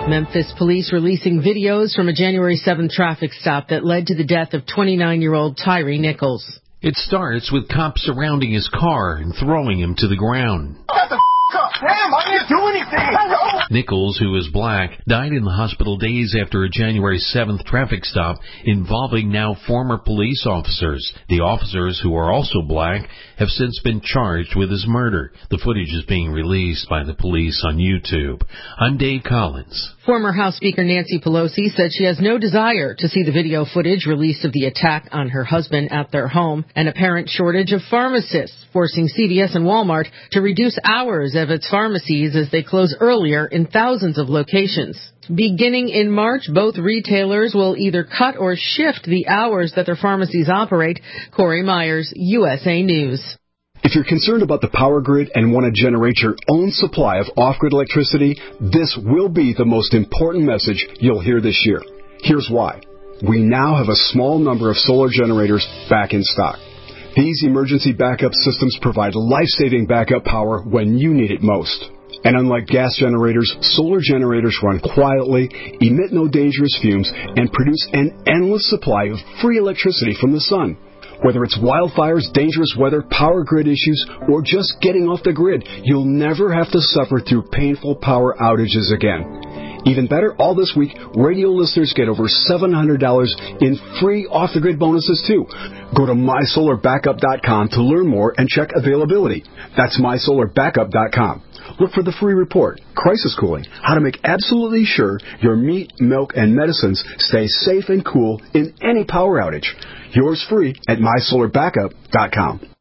Memphis police releasing videos from a January 7th traffic stop that led to the death of 29-year-old Tyree Nichols. It starts with cops surrounding his car and throwing him to the ground. Damn, I didn't do anything. Nichols, who is black, died in the hospital days after a January 7th traffic stop involving now former police officers. The officers, who are also black, have since been charged with his murder. The footage is being released by the police on YouTube. I'm Dave Collins. Former House Speaker Nancy Pelosi said she has no desire to see the video footage released of the attack on her husband at their home. An apparent shortage of pharmacists, forcing CVS and Walmart to reduce hours of its pharmacies as they close earlier in thousands of locations. Beginning in March, both retailers will either cut or shift the hours that their pharmacies operate. Corey Myers, USA News. If you're concerned about the power grid and want to generate your own supply of off-grid electricity, this will be the most important message you'll hear this year. Here's why. We now have a small number of solar generators back in stock. These emergency backup systems provide life-saving backup power when you need it most. And unlike gas generators, solar generators run quietly, emit no dangerous fumes, and produce an endless supply of free electricity from the sun. Whether it's wildfires, dangerous weather, power grid issues, or just getting off the grid, you'll never have to suffer through painful power outages again. Even better, all this week, radio listeners get over $700 in free off-the-grid bonuses, too. Go to MySolarBackup.com to learn more and check availability. That's MySolarBackup.com. Look for the free report, Crisis Cooling, how to make absolutely sure your meat, milk, and medicines stay safe and cool in any power outage. Yours free at MySolarBackup.com.